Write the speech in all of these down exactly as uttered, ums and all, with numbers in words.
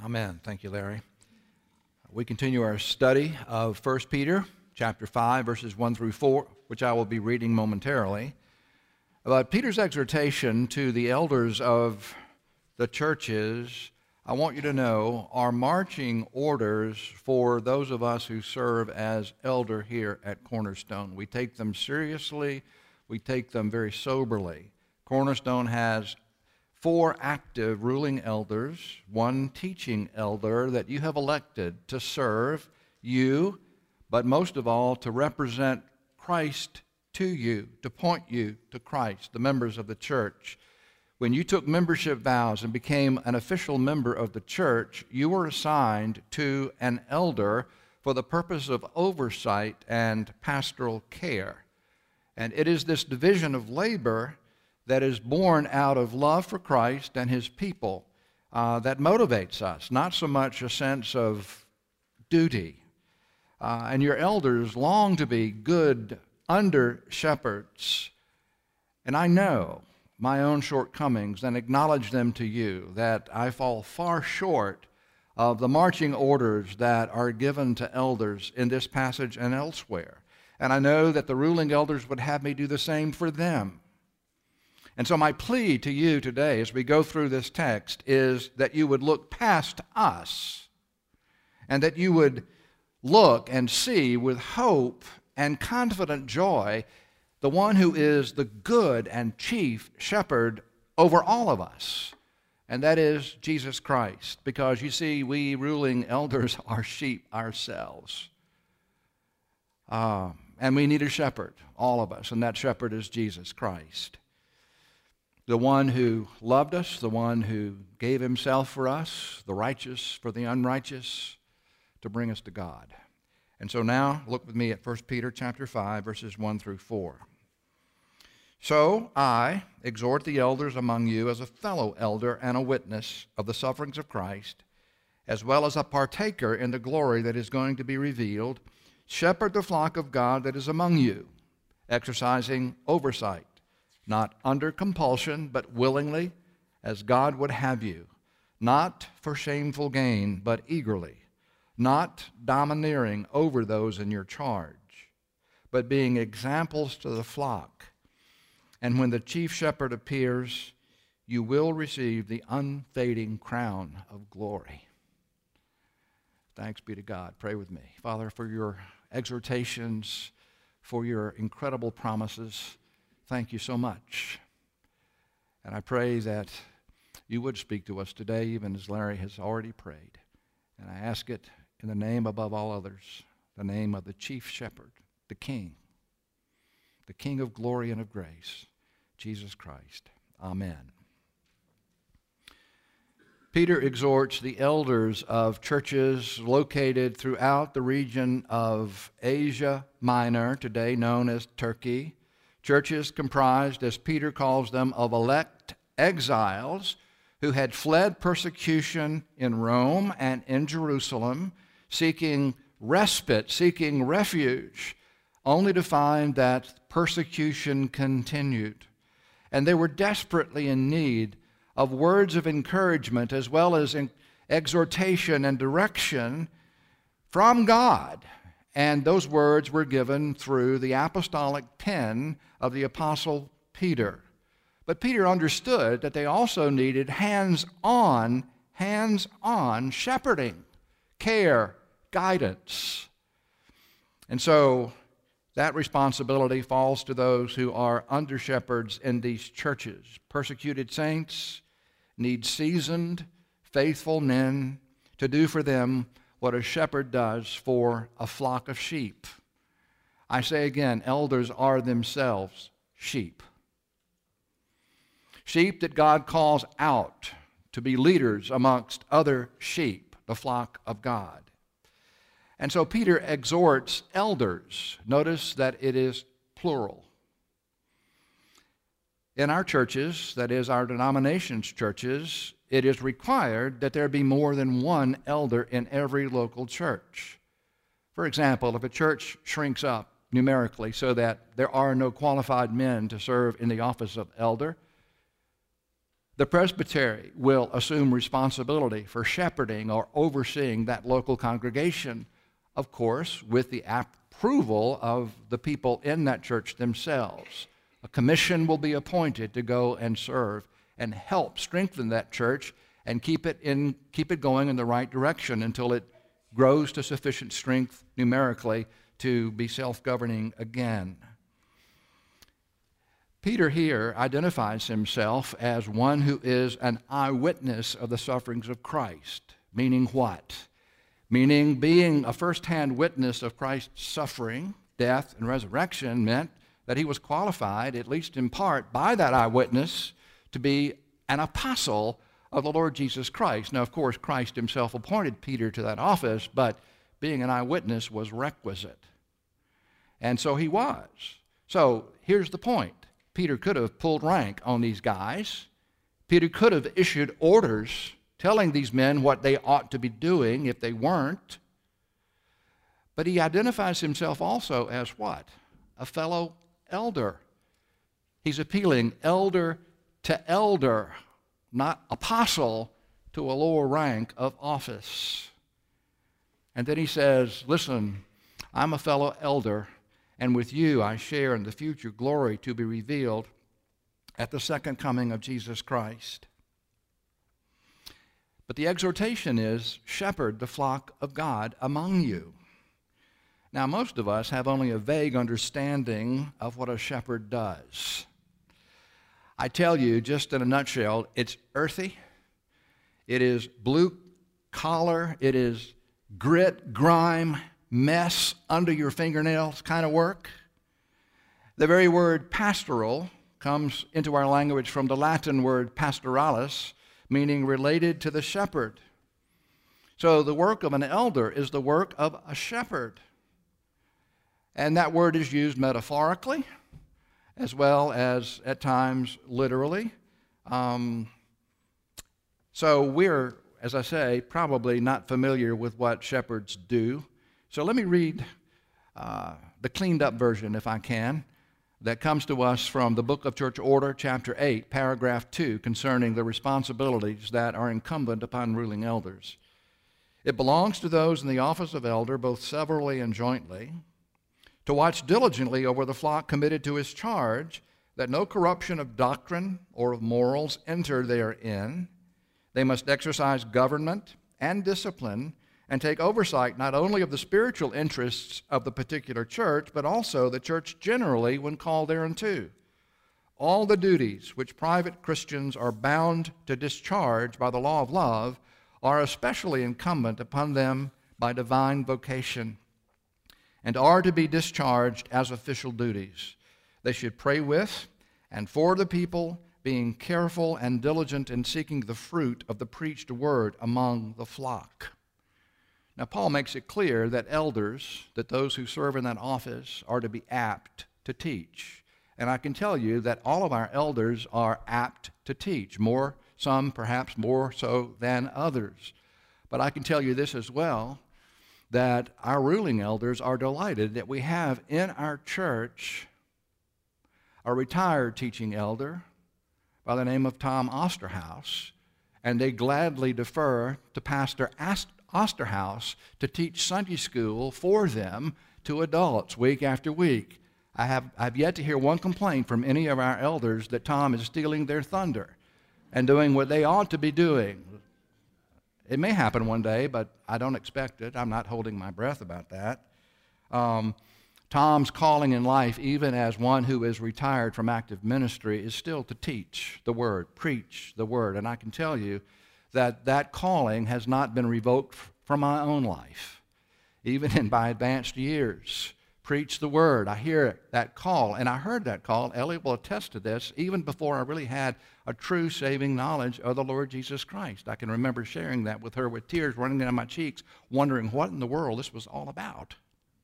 Amen. Thank you, Larry. We continue our study of First Peter chapter five, verses one through four, which I will be reading momentarily. But Peter's exhortation to the elders of the churches, I want you to know, are marching orders for those of us who serve as elder here at Cornerstone. We take them seriously. We take them very soberly. Cornerstone has four active ruling elders, one teaching elder that you have elected to serve you, but most of all to represent Christ to you, to point you to Christ, the members of the church. When you took membership vows and became an official member of the church, you were assigned to an elder for the purpose of oversight and pastoral care. And it is this division of labor that is born out of love for Christ and His people uh, that motivates us, not so much a sense of duty. Uh, and your elders long to be good under-shepherds. And I know my own shortcomings and acknowledge them to you, that I fall far short of the marching orders that are given to elders in this passage and elsewhere. And I know that the ruling elders would have me do the same for them. And so my plea to you today as we go through this text is that you would look past us and that you would look and see with hope and confident joy the one who is the good and chief shepherd over all of us, and that is Jesus Christ. Because you see, we ruling elders are sheep ourselves. Uh, and we need a shepherd, all of us, and that shepherd is Jesus Christ. The one who loved us, the one who gave Himself for us, the righteous for the unrighteous, to bring us to God. And so now, look with me at First Peter chapter five, verses one through four. So I exhort the elders among you as a fellow elder and a witness of the sufferings of Christ, as well as a partaker in the glory that is going to be revealed. Shepherd the flock of God that is among you, exercising oversight, not under compulsion, but willingly, as God would have you, not for shameful gain, but eagerly, not domineering over those in your charge, but being examples to the flock. And when the chief shepherd appears, you will receive the unfading crown of glory. Thanks be to God. Pray with me. Father, for your exhortations, for your incredible promises, thank you so much. And I pray that you would speak to us today, even as Larry has already prayed. And I ask it in the name above all others, the name of the chief shepherd, the King, the King of glory and of grace, Jesus Christ. Amen. Peter exhorts the elders of churches located throughout the region of Asia Minor, today known as Turkey. Churches comprised, as Peter calls them, of elect exiles who had fled persecution in Rome and in Jerusalem, seeking respite, seeking refuge, only to find that persecution continued. And they were desperately in need of words of encouragement as well as exhortation and direction from God. And those words were given through the apostolic pen of the Apostle Peter. But Peter understood that they also needed hands-on, hands-on shepherding, care, guidance. And so that responsibility falls to those who are under-shepherds in these churches. Persecuted saints need seasoned, faithful men to do for them what a shepherd does for a flock of sheep. I say again, elders are themselves sheep. Sheep that God calls out to be leaders amongst other sheep, the flock of God. And so Peter exhorts elders. Notice that it is plural. In our churches, that is our denomination's churches, it is required that there be more than one elder in every local church. For example, if a church shrinks up numerically so that there are no qualified men to serve in the office of elder, The presbytery will assume responsibility for shepherding or overseeing that local congregation, of course, with the approval of the people in that church themselves. A commission will be appointed to go and serve and help strengthen that church and keep it in, keep it going in the right direction until it grows to sufficient strength numerically to be self-governing again. Peter here identifies himself as one who is an eyewitness of the sufferings of Christ. Meaning what? Meaning being a first-hand witness of Christ's suffering, death, and resurrection meant that he was qualified, at least in part, by that eyewitness to be an apostle of the Lord Jesus Christ. Now, of course, Christ himself appointed Peter to that office, but being an eyewitness was requisite. And so he was. So here's the point. Peter could have pulled rank on these guys. Peter could have issued orders telling these men what they ought to be doing if they weren't. But he identifies himself also as what? A fellow elder. He's appealing elder to elder, not apostle to a lower rank of office. And then he says, listen, I'm a fellow elder, and with you I share in the future glory to be revealed at the second coming of Jesus Christ. But the exhortation is, shepherd the flock of God among you. Now, most of us have only a vague understanding of what a shepherd does. I tell you, just in a nutshell, it's earthy, it is blue collar, it is grit, grime, mess under your fingernails kind of work. The very word pastoral comes into our language from the Latin word pastoralis, meaning related to the shepherd. So the work of an elder is the work of a shepherd. And that word is used metaphorically as well as at times literally. Um, so we're, as I say, probably not familiar with what shepherds do. So let me read uh, the cleaned up version, if I can, that comes to us from the Book of Church Order, chapter eight, paragraph two, concerning the responsibilities that are incumbent upon ruling elders. It belongs to those in the office of elder, both severally and jointly, to watch diligently over the flock committed to his charge, that no corruption of doctrine or of morals enter therein. They must exercise government and discipline and take oversight not only of the spiritual interests of the particular church, but also the church generally when called thereunto. All the duties which private Christians are bound to discharge by the law of love are especially incumbent upon them by divine vocation, and are to be discharged as official duties. They should pray with and for the people, being careful and diligent in seeking the fruit of the preached word among the flock. Now, Paul makes it clear that elders, that those who serve in that office, are to be apt to teach. And I can tell you that all of our elders are apt to teach, more, some perhaps more so than others. But I can tell you this as well, that our ruling elders are delighted that we have in our church a retired teaching elder by the name of Tom Osterhaus, and they gladly defer to Pastor Ast Osterhaus to teach Sunday school for them to adults week after week. I have I've yet to hear one complaint from any of our elders that Tom is stealing their thunder and doing what they ought to be doing. It may happen one day, but I don't expect it. I'm not holding my breath about that. Um, Tom's calling in life, even as one who is retired from active ministry, is still to teach the Word, preach the Word. And I can tell you that that calling has not been revoked from my own life, even in my advanced years. Preach the Word. I hear that call, and I heard that call. Elliot will attest to this, even before I really had a true saving knowledge of the Lord Jesus Christ. I can remember sharing that with her with tears running down my cheeks, wondering what in the world this was all about.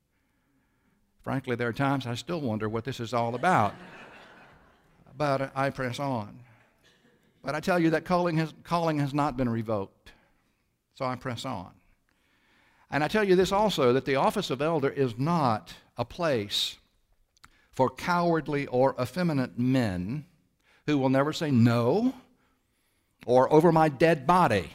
Frankly, there are times I still wonder what this is all about. But I press on. But I tell you that calling has, calling has not been revoked. So I press on. And I tell you this also, that the office of elder is not a place for cowardly or effeminate men who will never say no, or over my dead body.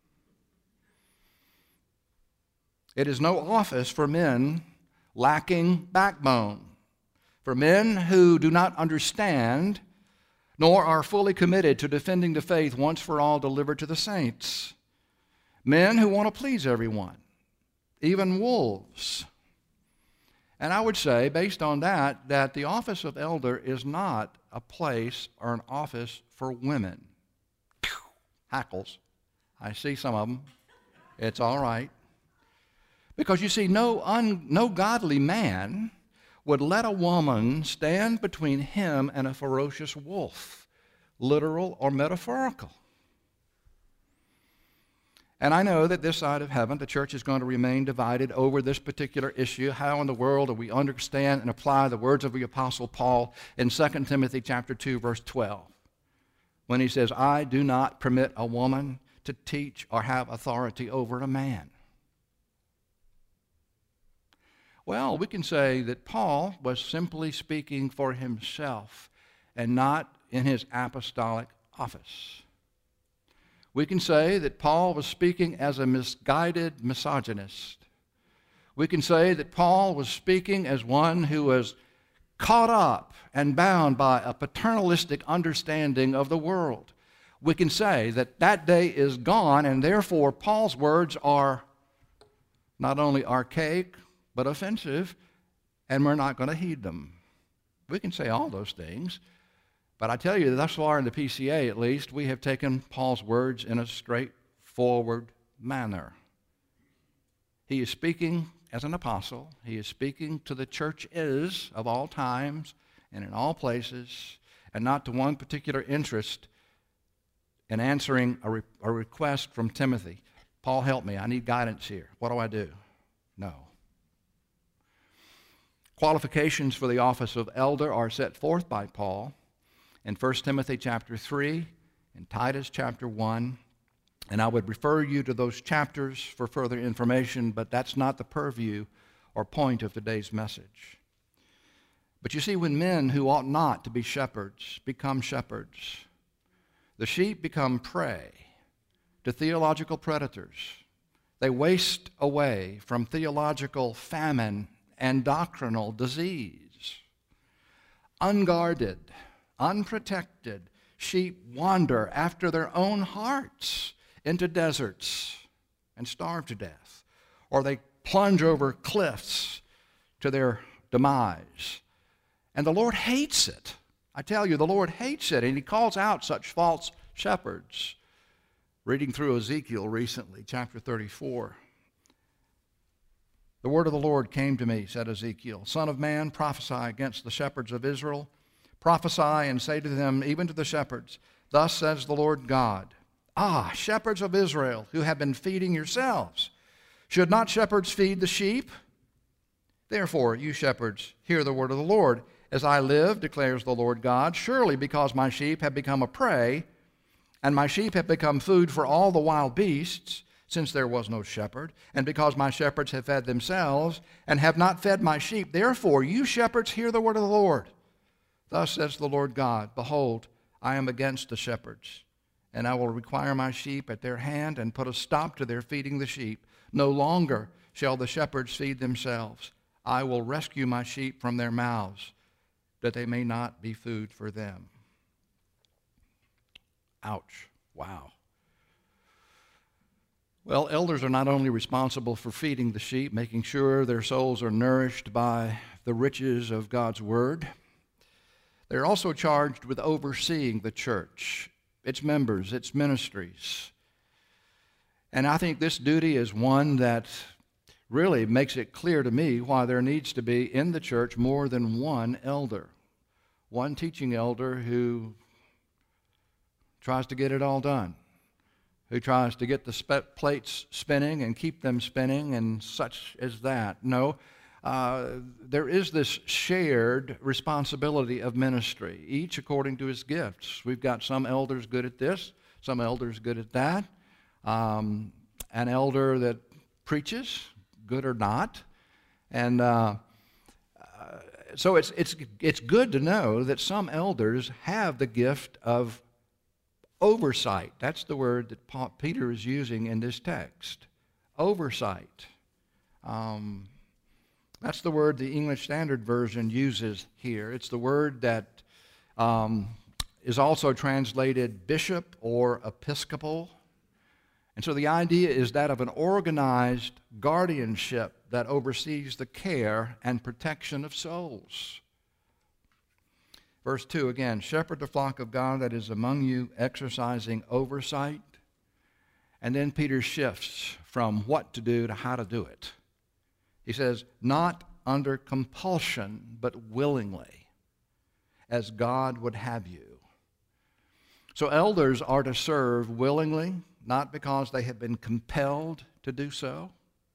It is no office for men lacking backbone, for men who do not understand nor are fully committed to defending the faith once for all delivered to the saints. Men who want to please everyone, even wolves. And I would say, based on that, that the office of elder is not a place or an office for women. Hackles. I see some of them. It's all right. Because you see, no, un, no godly man would let a woman stand between him and a ferocious wolf, literal or metaphorical. And I know that this side of heaven, the church is going to remain divided over this particular issue. How in the world do we understand and apply the words of the Apostle Paul in Second Timothy chapter two, verse twelve, when he says, I do not permit a woman to teach or have authority over a man. Well, we can say that Paul was simply speaking for himself and not in his apostolic office. We can say that Paul was speaking as a misguided misogynist. We can say that Paul was speaking as one who was caught up and bound by a paternalistic understanding of the world. We can say that that day is gone, and therefore Paul's words are not only archaic, but offensive, and we're not going to heed them. We can say all those things, but I tell you, thus far in the P C A at least, we have taken Paul's words in a straightforward manner. He is speaking as an apostle. He is speaking to the churches of all times and in all places, and not to one particular interest in answering a, re- a request from Timothy. Paul, help me. I need guidance here. What do I do? No. Qualifications for the office of elder are set forth by Paul in First Timothy chapter three and Titus chapter one. And I would refer you to those chapters for further information, but that's not the purview or point of today's message. But you see, when men who ought not to be shepherds become shepherds, the sheep become prey to theological predators. They waste away from theological famine and doctrinal disease. Unguarded, unprotected, sheep wander after their own hearts into deserts and starve to death, or they plunge over cliffs to their demise. And the Lord hates it. I tell you, the Lord hates it, and he calls out such false shepherds. Reading through Ezekiel recently, chapter thirty-four. The word of the Lord came to me, said Ezekiel, Son of man, prophesy against the shepherds of Israel. Prophesy and say to them, even to the shepherds, thus says the Lord God, Ah, shepherds of Israel, who have been feeding yourselves, should not shepherds feed the sheep? Therefore, you shepherds, hear the word of the Lord. As I live, declares the Lord God, surely because my sheep have become a prey, and my sheep have become food for all the wild beasts, since there was no shepherd, and because my shepherds have fed themselves, and have not fed my sheep, therefore, you shepherds, hear the word of the Lord. Thus says the Lord God, Behold, I am against the shepherds, and I will require my sheep at their hand, and put a stop to their feeding the sheep. No longer shall the shepherds feed themselves. I will rescue my sheep from their mouths, that they may not be food for them. Ouch. Wow. Well, elders are not only responsible for feeding the sheep, making sure their souls are nourished by the riches of God's word, they're also charged with overseeing the church, its members, its ministries. And I think this duty is one that really makes it clear to me why there needs to be in the church more than one elder. One teaching elder who tries to get it all done, who tries to get the sp- plates spinning and keep them spinning and such as that. No, uh, there is this shared responsibility of ministry, each according to his gifts. We've got some elders good at this, some elders good at that. Um, an elder that preaches, good or not. And uh, uh, so it's, it's, it's good to know that some elders have the gift of Oversight. That's the word that Paul, Peter is using in this text. Oversight. Um, that's the word the English Standard Version uses here. It's the word that um, is also translated bishop or episcopal. And so the idea is that of an organized guardianship that oversees the care and protection of souls. Verse two again, shepherd the flock of God that is among you, exercising oversight. And then Peter shifts from what to do to how to do it. He says, not under compulsion, but willingly, as God would have you. So elders are to serve willingly, not because they have been compelled to do so,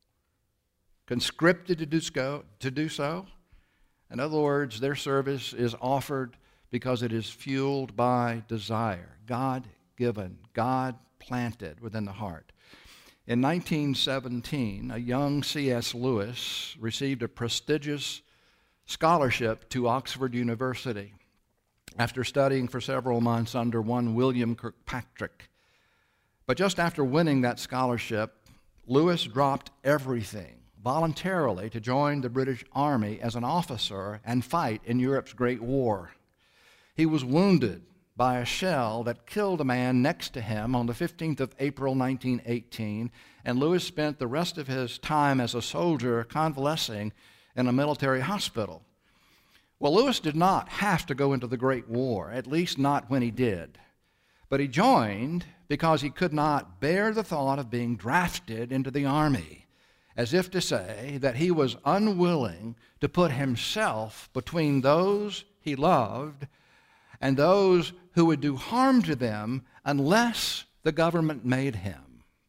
conscripted to do so, to do so. In other words, their service is offered because it is fueled by desire, God-given, God-planted within the heart. In nineteen seventeen, a young C S Lewis received a prestigious scholarship to Oxford University after studying for several months under one William Kirkpatrick. But just after winning that scholarship, Lewis dropped everything voluntarily to join the British Army as an officer and fight in Europe's Great War. He was wounded by a shell that killed a man next to him on the fifteenth of April nineteen eighteen, and Lewis spent the rest of his time as a soldier convalescing in a military hospital. Well, Lewis did not have to go into the Great War, at least not when he did. But he joined because he could not bear the thought of being drafted into the army, as if to say that he was unwilling to put himself between those he loved and those who would do harm to them unless the government made him.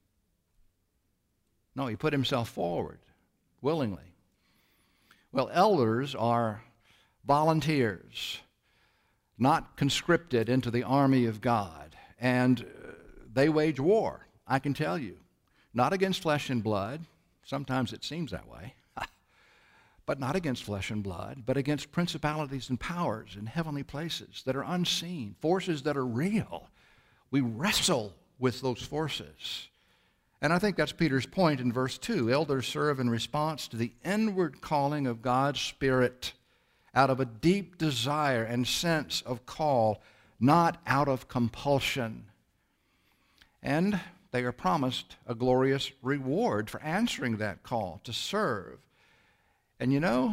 No, he put himself forward willingly. Well, elders are volunteers, not conscripted into the army of God, and they wage war, I can tell you, not against flesh and blood. Sometimes it seems that way. But not against flesh and blood, but against principalities and powers in heavenly places that are unseen, forces that are real. We wrestle with those forces. And I think that's Peter's point in verse two. Elders serve in response to the inward calling of God's Spirit out of a deep desire and sense of call, not out of compulsion. And they are promised a glorious reward for answering that call to serve. And you know,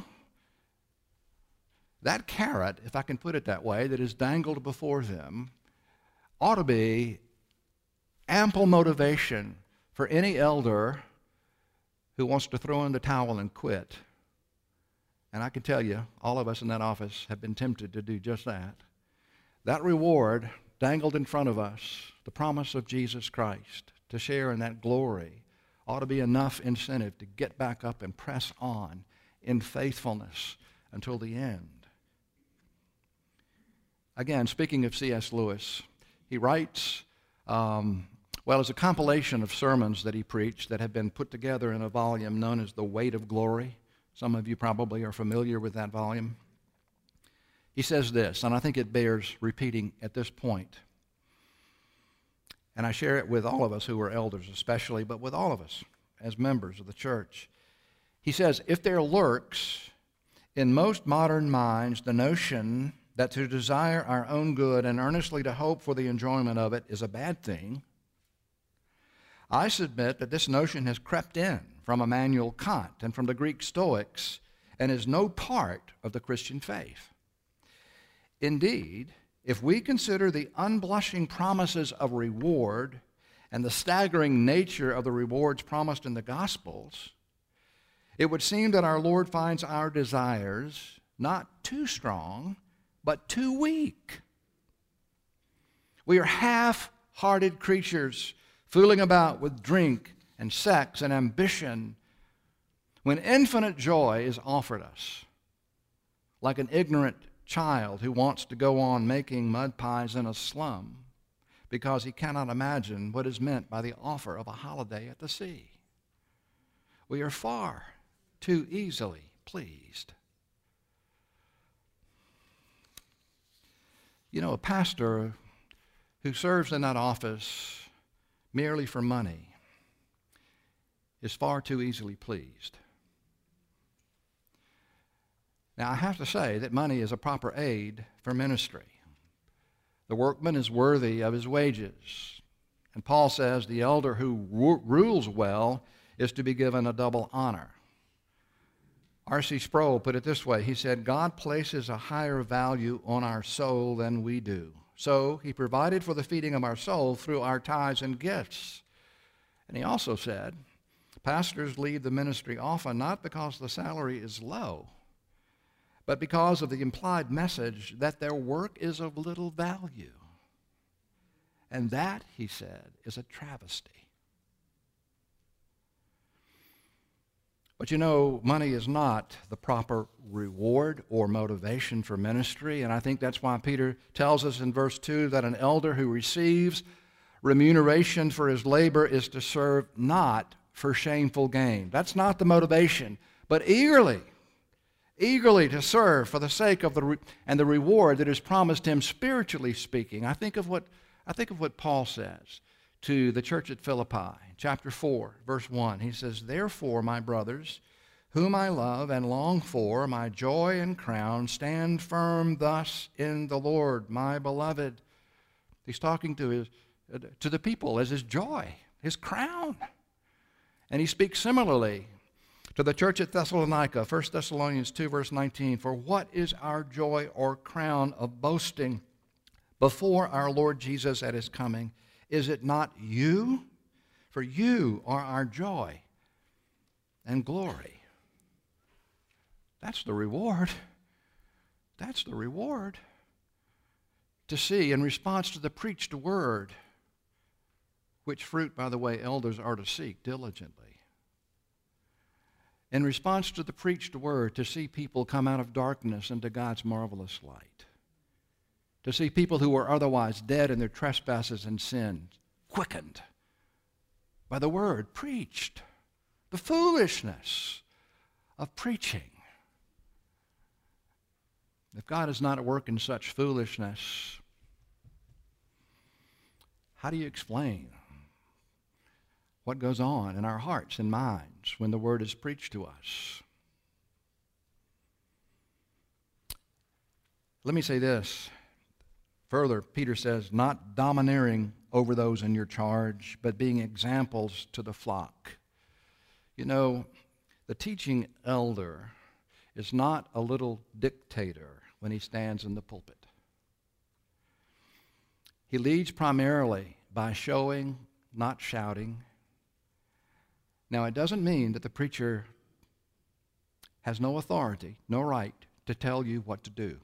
that carrot, if I can put it that way, that is dangled before them, ought to be ample motivation for any elder who wants to throw in the towel and quit. And I can tell you, all of us in that office have been tempted to do just that. That reward dangled in front of us, the promise of Jesus Christ, to share in that glory, ought to be enough incentive to get back up and press on in faithfulness until the end. Again, speaking of C S Lewis, he writes, um, well, as a compilation of sermons that he preached that have been put together in a volume known as The Weight of Glory. Some of you probably are familiar with that volume. He says this, and I think it bears repeating at this point. And I share it with all of us who are elders especially, but with all of us as members of the church. He says, if there lurks in most modern minds the notion that to desire our own good and earnestly to hope for the enjoyment of it is a bad thing, I submit that this notion has crept in from Immanuel Kant and from the Greek Stoics and is no part of the Christian faith. Indeed, if we consider the unblushing promises of reward and the staggering nature of the rewards promised in the Gospels, it would seem that our Lord finds our desires not too strong, but too weak. We are half-hearted creatures fooling about with drink and sex and ambition when infinite joy is offered us, like an ignorant child who wants to go on making mud pies in a slum because he cannot imagine what is meant by the offer of a holiday at the sea. We are far too easily pleased. You know, a pastor who serves in that office merely for money is far too easily pleased. Now, I have to say that money is a proper aid for ministry. The workman is worthy of his wages. And Paul says the elder who ru- rules well is to be given a double honor. R C Sproul put it this way. He said, God places a higher value on our soul than we do. So he provided for the feeding of our soul through our tithes and gifts. And he also said, pastors leave the ministry often not because the salary is low, but because of the implied message that their work is of little value. And that, he said, is a travesty. But you know, money is not the proper reward or motivation for ministry, and I think that's why Peter tells us in verse two that an elder who receives remuneration for his labor is to serve not for shameful gain. That's not the motivation, but eagerly, eagerly to serve for the sake of the re- and the reward that is promised him spiritually speaking. I think of what I think of what Paul says to the church at Philippi, chapter four, verse one. He says, therefore, my brothers, whom I love and long for, my joy and crown, stand firm thus in the Lord, my beloved. He's talking to his to the people as his joy, his crown. And he speaks similarly to the church at Thessalonica, First Thessalonians two, verse nineteen, for what is our joy or crown of boasting before our Lord Jesus at his coming? Is it not you? For you are our joy and glory. That's the reward. That's the reward. To see, in response to the preached word, which fruit, by the way, elders are to seek diligently. In response to the preached word, to see people come out of darkness into God's marvelous light. To see people who were otherwise dead in their trespasses and sins quickened by the word preached. The foolishness of preaching. If God is not at work in such foolishness, how do you explain what goes on in our hearts and minds when the word is preached to us? Let me say this. Further, Peter says, not domineering over those in your charge, but being examples to the flock. You know, the teaching elder is not a little dictator when he stands in the pulpit. He leads primarily by showing, not shouting. Now, it doesn't mean that the preacher has no authority, no right to tell you what to do.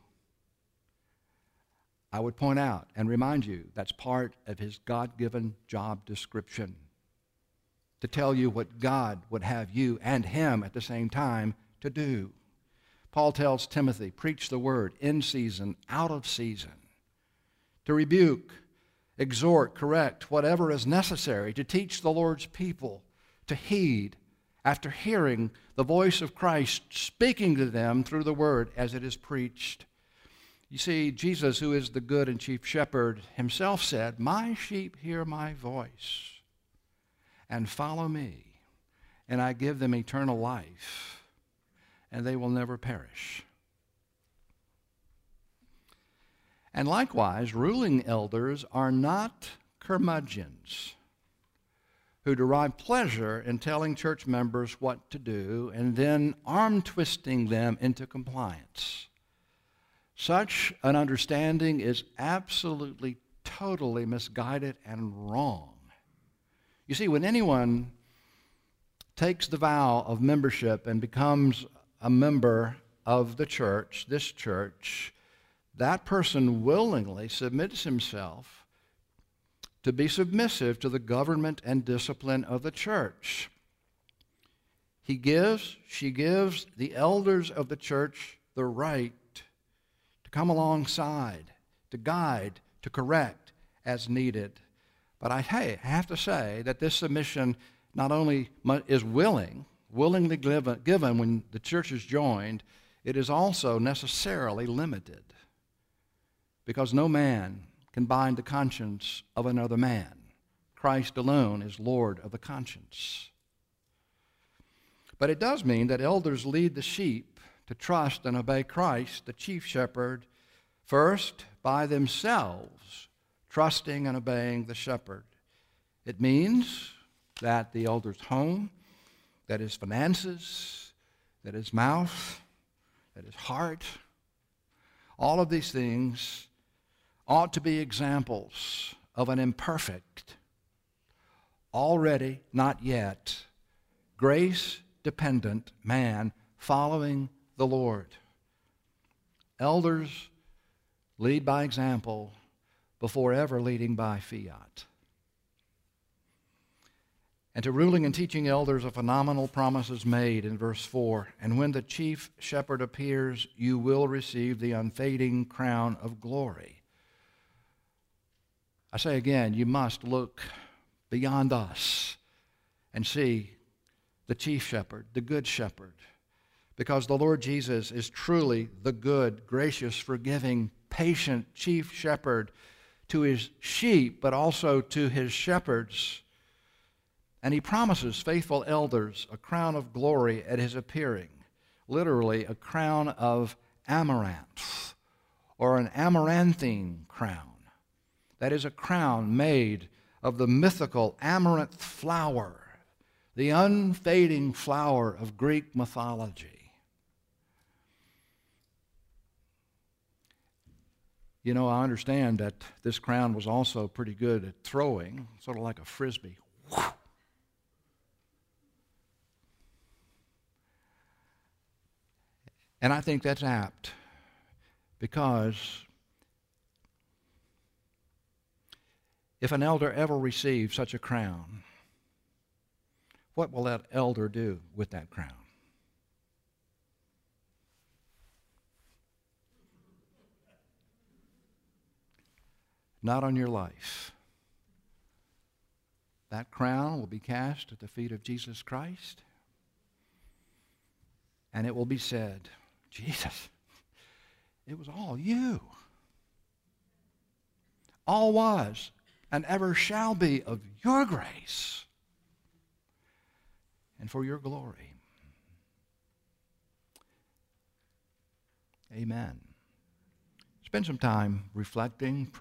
I would point out and remind you that's part of his God-given job description, to tell you what God would have you and him at the same time to do. Paul tells Timothy, preach the word in season, out of season, to rebuke, exhort, correct, whatever is necessary to teach the Lord's people to heed after hearing the voice of Christ speaking to them through the word as it is preached. You see, Jesus, who is the good and chief shepherd, himself said, my sheep hear my voice and follow me, and I give them eternal life, and they will never perish. And likewise, ruling elders are not curmudgeons who derive pleasure in telling church members what to do and then arm-twisting them into compliance. Such an understanding is absolutely, totally misguided and wrong. You see, when anyone takes the vow of membership and becomes a member of the church, this church, that person willingly submits himself to be submissive to the government and discipline of the church. He gives, she gives the elders of the church the right to come alongside, to guide, to correct as needed. But I, hey, I have to say that this submission not only is willing, willingly given when the church is joined, it is also necessarily limited. Because no man can bind the conscience of another man. Christ alone is Lord of the conscience. But it does mean that elders lead the sheep to trust and obey Christ, the chief shepherd, first by themselves, trusting and obeying the shepherd. It means that the elder's home, that his finances, that his mouth, that his heart, all of these things ought to be examples of an imperfect, already not yet, grace-dependent man following the Lord. Elders lead by example before ever leading by fiat. And to ruling and teaching elders a phenomenal promise is made in verse four. And when the chief shepherd appears, you will receive the unfading crown of glory. I say again, you must look beyond us and see the chief shepherd, the good shepherd, because the Lord Jesus is truly the good, gracious, forgiving, patient chief shepherd to his sheep, but also to his shepherds. And he promises faithful elders a crown of glory at his appearing, literally a crown of amaranth, or an amaranthine crown. That is a crown made of the mythical amaranth flower, the unfading flower of Greek mythology. You know, I understand that this crown was also pretty good at throwing, sort of like a frisbee. And I think that's apt, because if an elder ever receives such a crown, what will that elder do with that crown? Not on your life. That crown will be cast at the feet of Jesus Christ, and it will be said, Jesus, it was all you. All was and ever shall be of your grace and for your glory. Amen. Spend some time reflecting.